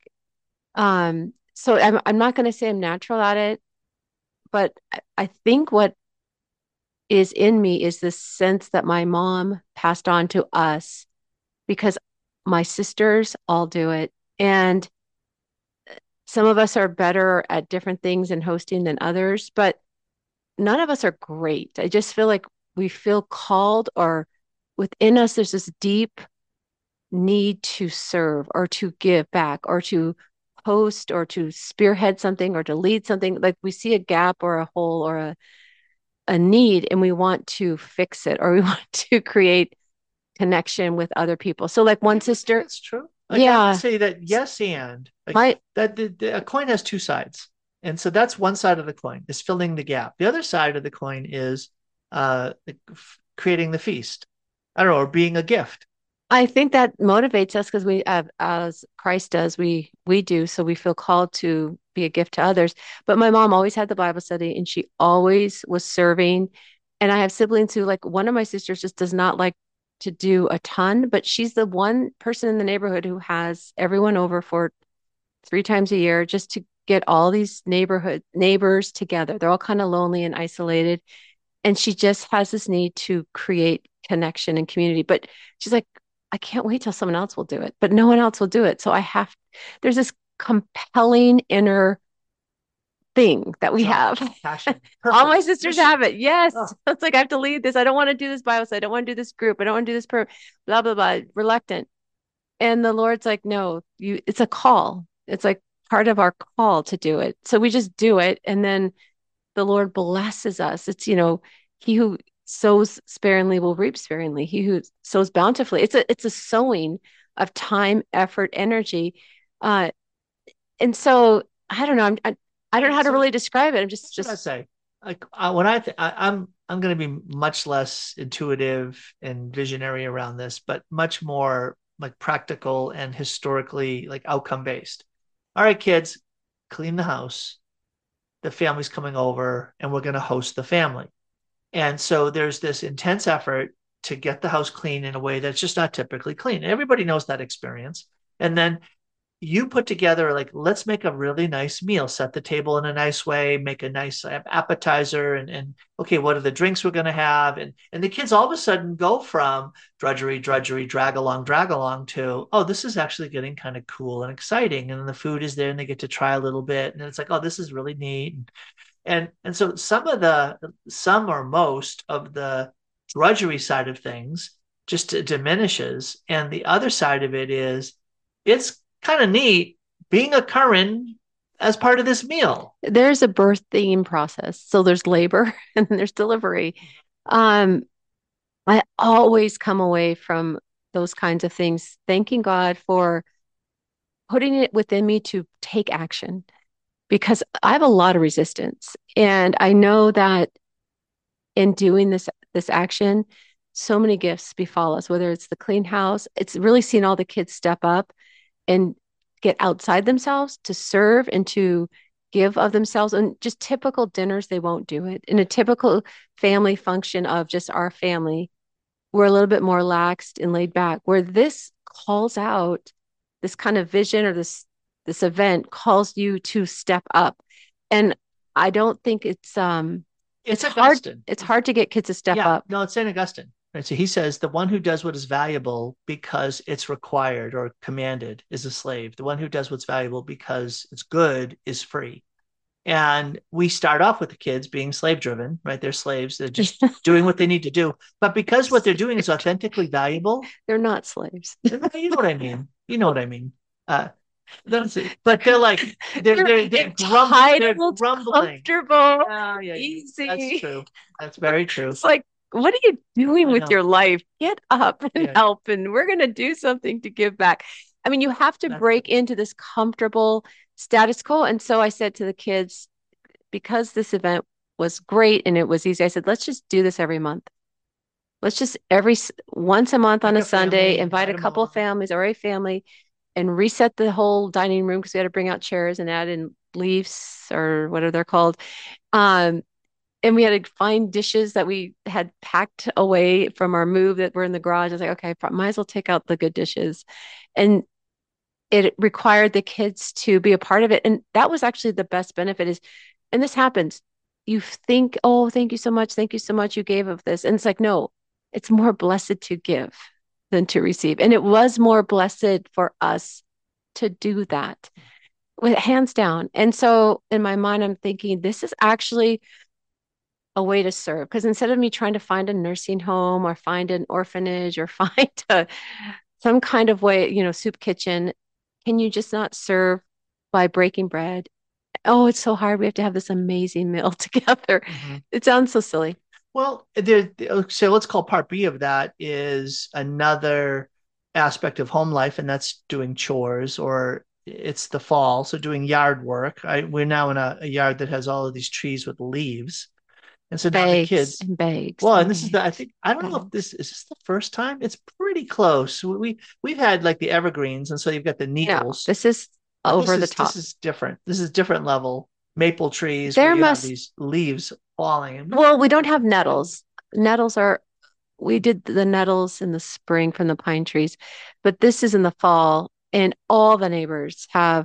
So I'm not going to say I'm natural at it, but I think what is in me is this sense that my mom passed on to us because my sisters all do it. And some of us are better at different things in hosting than others, but none of us are great. I just feel like we feel called, or within us, there's this deep need to serve or to give back or to host or to spearhead something or to lead something. Like we see a gap or a hole or a need and we want to fix it, or we want to create connection with other people. So like one sister, That's true. Like, yeah, I would say that yes, and like my that a coin has two sides, and so that's one side of the coin is filling the gap. The other side of the coin is creating the feast. I don't know, or being a gift. I think that motivates us because we, as Christ does, we do. So we feel called to be a gift to others. But my mom always had the Bible study, and she always was serving. And I have siblings who, like, one of my sisters just does not like to do a ton, but she's the one person in the neighborhood who has everyone over for 3 times a year just to get all these neighborhood neighbors together. They're all kind of lonely and isolated. And she just has this need to create connection and community. But she's like, I can't wait till someone else will do it, but no one else will do it. So there's this compelling inner thing that we have. Passion. All my sisters Mission. have it. Yes. Oh. It's like I have to lead this. I don't want to do this Bible study. I don't want to do this group. I don't want to do this blah, blah, blah. Reluctant. And the Lord's like, no, it's a call. It's like part of our call to do it. So we just do it. And then the Lord blesses us. It's, he who sows sparingly will reap sparingly. He who sows bountifully. It's a sowing of time, effort, energy. And so I don't know. I don't know how to really describe it. I'm just I say, like when I'm going to be much less intuitive and visionary around this, but much more like practical and historically like outcome based. All right, kids, clean the house. The family's coming over, and we're going to host the family. And so there's this intense effort to get the house clean in a way that's just not typically clean. Everybody knows that experience. And then you put together, like, let's make a really nice meal, set the table in a nice way, make a nice appetizer, and okay, what are the drinks we're going to have? And the kids all of a sudden go from drudgery, drag along to, oh, this is actually getting kind of cool and exciting. And then the food is there and they get to try a little bit. And it's like, oh, this is really neat. And so some or most of the drudgery side of things just diminishes. And the other side of it is it's kind of neat being a Curran as part of this meal. There's a birthing process. So there's labor and then there's delivery. I always come away from those kinds of things, thanking God for putting it within me to take action, because I have a lot of resistance. And I know that in doing this action, so many gifts befall us, whether it's the clean house, it's really seeing all the kids step up and get outside themselves to serve and to give of themselves. And just typical dinners, they won't do it. In a typical family function of just our family, we're a little bit more laxed and laid back, where this calls out this kind of vision, or this event calls you to step up. And I don't think It's hard. Augustine. It's hard to get kids to step Yeah, up. no, it's St. Augustine. Right. So he says the one who does what is valuable because it's required or commanded is a slave. The one who does what's valuable because it's good is free. And we start off with the kids being slave driven, right? They're slaves. They're just doing what they need to do. But because what they're doing is authentically valuable, They're not slaves. you know what I mean? You know what I mean? That's it. But they're like they're entitled, grumbling. comfortable, Oh, yeah, easy. that's true. That's very true. It's like, what are you doing I with know. your life? Get up and Yeah. help, and we're going to do something to give back. I mean, you have to That's break into this comfortable status quo. And so I said to the kids, because this event was great and it was easy, I said, let's just do this every month. Let's just once a month on Pick a a family, Sunday, invite a invite 'em couple of along. families or a family and reset the whole dining room, because we had to bring out chairs and add in leaves or whatever they're called. Um, and we had to find dishes that we had packed away from our move that were in the garage. I was like, okay, might as well take out the good dishes. And it required the kids to be a part of it. And that was actually the best benefit is, and this happens, you think, oh, thank you so much. Thank you so much. You gave of this. And it's like, no, it's more blessed to give than to receive. And it was more blessed for us to do that with hands down. And so in my mind, I'm thinking this is actually a way to serve, because instead of me trying to find a nursing home or find an orphanage or find some kind of way, soup kitchen, can you just not serve by breaking bread? Oh, it's so hard. We have to have this amazing meal together. Mm-hmm. It sounds so silly. Well, so let's call part B of that is another aspect of home life, and that's doing chores, or it's the fall, so doing yard work. We're now in a yard that has all of these trees with leaves. And so now the Bags kids, and bags. well, and and this is bags. I don't know if this is this the first time. It's pretty close. We've had like the evergreens, and so you've got the No, needles. this is But over the top. this is different. This is different level. Maple trees where There you have must, these leaves falling. And well, we don't have nettles. Nettles are, we did the nettles in the spring from the pine trees, but this is in the fall, and all the neighbors have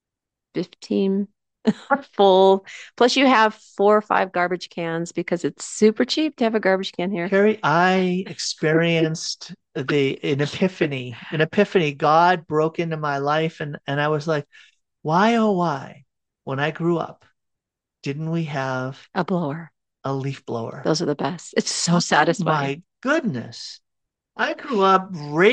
15 full. Plus, you have 4 or 5 garbage cans because it's super cheap to have a garbage can here. Carrie, I experienced an epiphany. An epiphany. God broke into my life, and I was like, why oh why? When I grew up, didn't we have A blower. a leaf blower? Those are the best. It's so Oh satisfying. my goodness. I grew up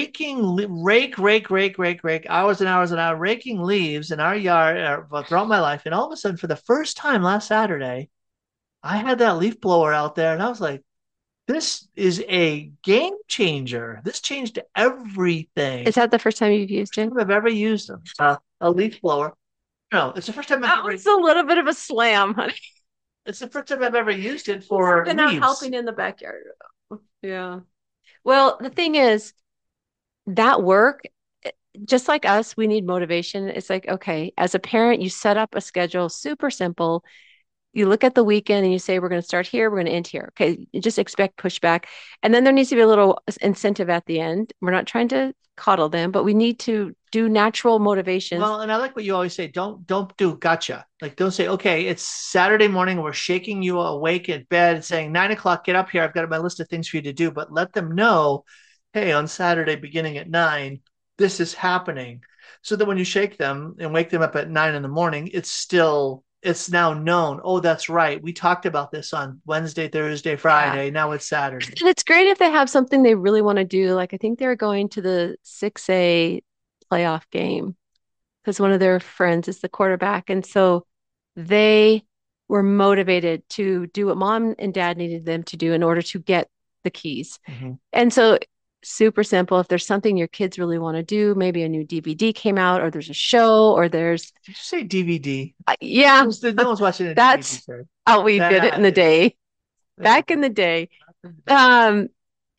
rake hours and hours and hours raking leaves in our yard throughout my life. And all of a sudden, for the first time last Saturday, I had that leaf blower out there, and I was like, this is a game changer. This changed everything. Is that the first time you've used it? I've ever used them. A leaf blower. No, it's the first time That was a little bit of a slam, honey. it's the first time I've ever used it for Been out leaves. helping in the backyard. Yeah. Well, the thing is, that work, just like us, we need motivation. It's like, okay, as a parent, you set up a schedule, super simple. You look at the weekend and you say, we're going to start here, we're going to end here. Okay, you just expect pushback. And then there needs to be a little incentive at the end. We're not trying to coddle them, but we need to do natural motivations. Well, and I like what you always say. Don't do gotcha. Like don't say, okay, it's Saturday morning. We're shaking you awake in bed and saying 9 o'clock, get up here. I've got my list of things for you to do. But let them know, hey, on Saturday beginning at 9, this is happening. So that when you shake them and wake them up at 9 in the morning, it's now known. Oh, that's right. We talked about this on Wednesday, Thursday, Friday. Now it's Saturday. And it's great if they have something they really want to do. Like I think they're going to the 6A playoff game because one of their friends is the quarterback. And so they were motivated to do what mom and dad needed them to do in order to get the keys. Mm-hmm. And so super simple. If there's something your kids really want to do, maybe a new DVD came out, or there's a show, or there's Did you say DVD? yeah, No one's watching it. that's how we did it in the day. Back in the day. And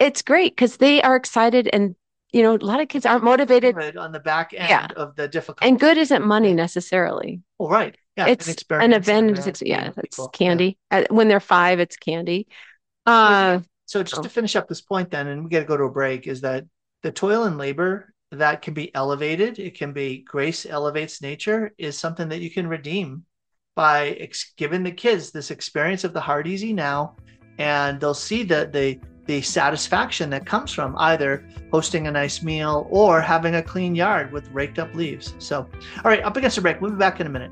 it's great because they are excited, and a lot of kids aren't motivated. Good on the back end Yeah. of the difficult. And good isn't money necessarily. Oh, right. Yeah. It's an event. It's candy. When they're 5, it's candy. So just to finish up this point then, and we got to go to a break, is that the toil and labor that can be elevated, it can be grace elevates nature, is something that you can redeem by giving the kids this experience of the hard easy now, and they'll see the satisfaction that comes from either hosting a nice meal or having a clean yard with raked up leaves. So, all right, up against a break. We'll be back in a minute.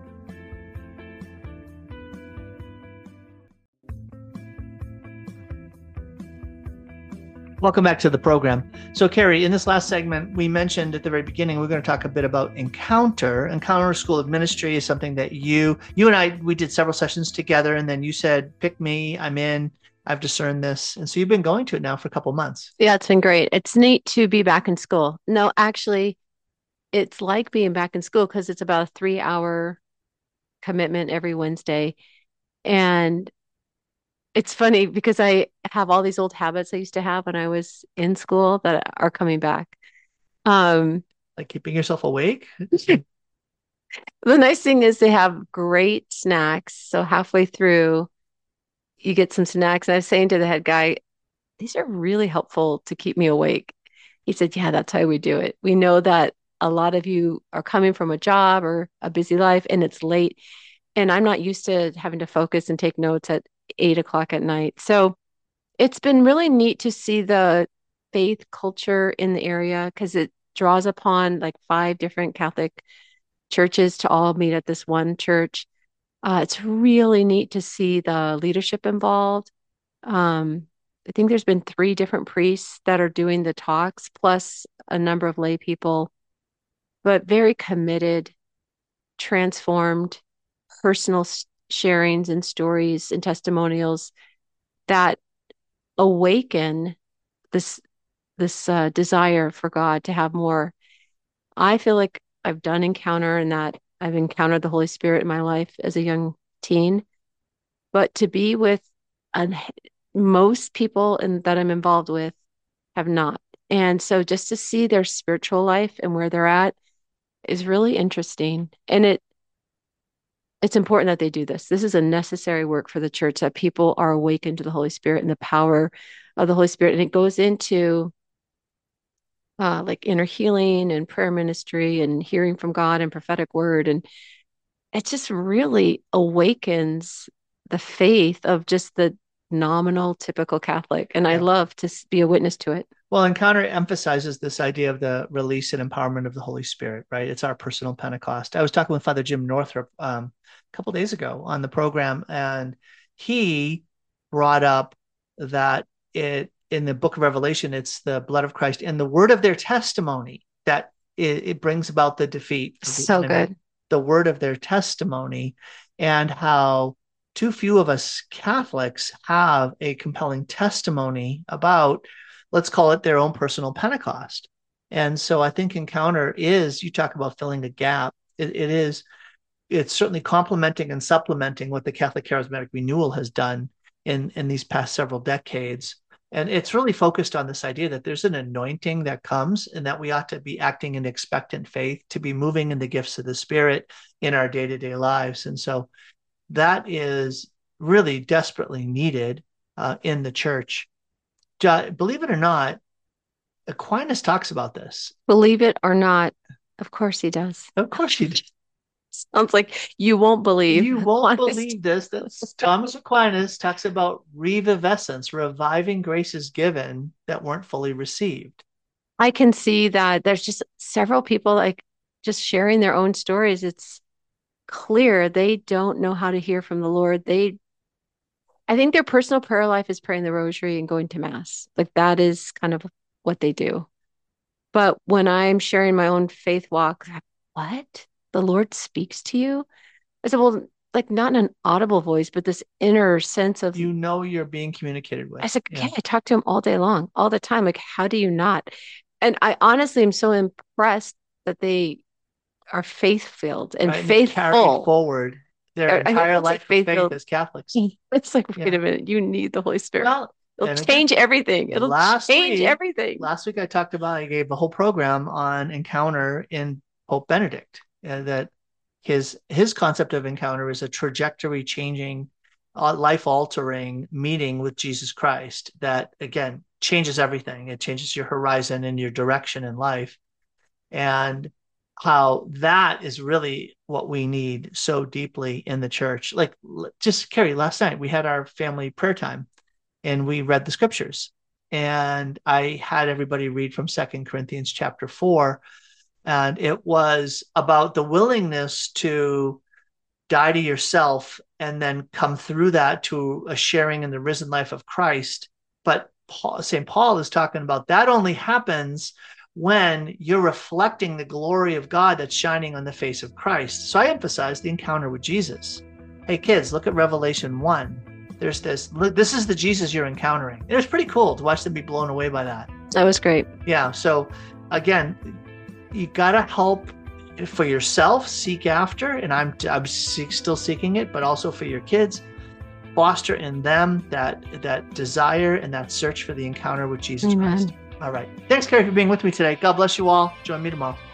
Welcome back to the program. So, Carrie, in this last segment, we mentioned at the very beginning, we're going to talk a bit about Encounter. Encounter School of Ministry is something that you and I, we did several sessions together, and then you said, pick me, I'm in, I've discerned this. And so you've been going to it now for a couple of months. Yeah, it's been great. It's neat to be back in school. No, actually, it's like being back in school because it's about a 3-hour commitment every Wednesday. And it's funny because I have all these old habits I used to have when I was in school that are coming back. Like keeping yourself awake? The nice thing is they have great snacks. So halfway through, you get some snacks. And I was saying to the head guy, these are really helpful to keep me awake. He said, yeah, that's how we do it. We know that a lot of you are coming from a job or a busy life and it's late. And I'm not used to having to focus and take notes at 8 o'clock at night. So it's been really neat to see the faith culture in the area because it draws upon like 5 different Catholic churches to all meet at this one church. It's really neat to see the leadership involved. I think there's been 3 different priests that are doing the talks, plus a number of lay people, but very committed, transformed, personal sharings and stories and testimonials that awaken this desire for God to have more. I feel like I've done Encounter and that I've encountered the Holy Spirit in my life as a young teen, but to be with most people that I'm involved with have not. And so just to see their spiritual life and where they're at is really interesting. And it's important that they do this. This is a necessary work for the church, that people are awakened to the Holy Spirit and the power of the Holy Spirit. And it goes into like inner healing and prayer ministry and hearing from God and prophetic word. And it just really awakens the faith of just the nominal, typical Catholic. And I love to be a witness to it. Well, Encounter emphasizes this idea of the release and empowerment of the Holy Spirit, right? It's our personal Pentecost. I was talking with Father Jim Northrup a couple of days ago on the program, and he brought up that in the book of Revelation, it's the blood of Christ and the word of their testimony that it brings about the defeat. So good. The word of their testimony, and how too few of us Catholics have a compelling testimony about, let's call it, their own personal Pentecost. And so I think Encounter is, you talk about filling a gap. It's certainly complementing and supplementing what the Catholic Charismatic Renewal has done in these past several decades. And it's really focused on this idea that there's an anointing that comes and that we ought to be acting in expectant faith, to be moving in the gifts of the Spirit in our day-to-day lives. And so that is really desperately needed in the church. Believe it or not, Aquinas talks about this. Believe it or not, of course he does. Of course he does. Sounds like you won't believe. You won't believe this. That's Thomas Aquinas talks about revivescence, reviving graces given that weren't fully received. I can see that there's just several people like just sharing their own stories. It's clear they don't know how to hear from the Lord. I think their personal prayer life is praying the rosary and going to mass. Like that is kind of what they do. But when I'm sharing my own faith walk, what? The Lord speaks to you? I said, well, like not in an audible voice, but this inner sense of, you're being communicated with. I said, yeah, I talk to him all day long, all the time. Like, how do you not? And I honestly am so impressed that they are faith-filled and faithful. Carry forward their entire life of faith as Catholics. It's like, wait a minute, you need the Holy Spirit. Well, It'll change everything. It'll change everything. Last week I gave a whole program on encounter in Pope Benedict, that his concept of encounter is a trajectory changing, life altering meeting with Jesus Christ that, again, changes everything. It changes your horizon and your direction in life. And how that is really what we need so deeply in the church. Like, just Carrie, last night we had our family prayer time and we read the scriptures, and I had everybody read from 2 Corinthians chapter 4. And it was about the willingness to die to yourself and then come through that to a sharing in the risen life of Christ. But St. Paul is talking about that only happens when you're reflecting the glory of God that's shining on the face of Christ. So I emphasize the encounter with Jesus. Hey, kids, look at Revelation 1. There's this is the Jesus you're encountering. It was pretty cool to watch them be blown away by that. That was great. Yeah. So again, you got to help for yourself, seek after, and I'm still seeking it, but also for your kids, foster in them that desire and that search for the encounter with Jesus Christ. All right. Thanks, Carrie, for being with me today. God bless you all. Join me tomorrow.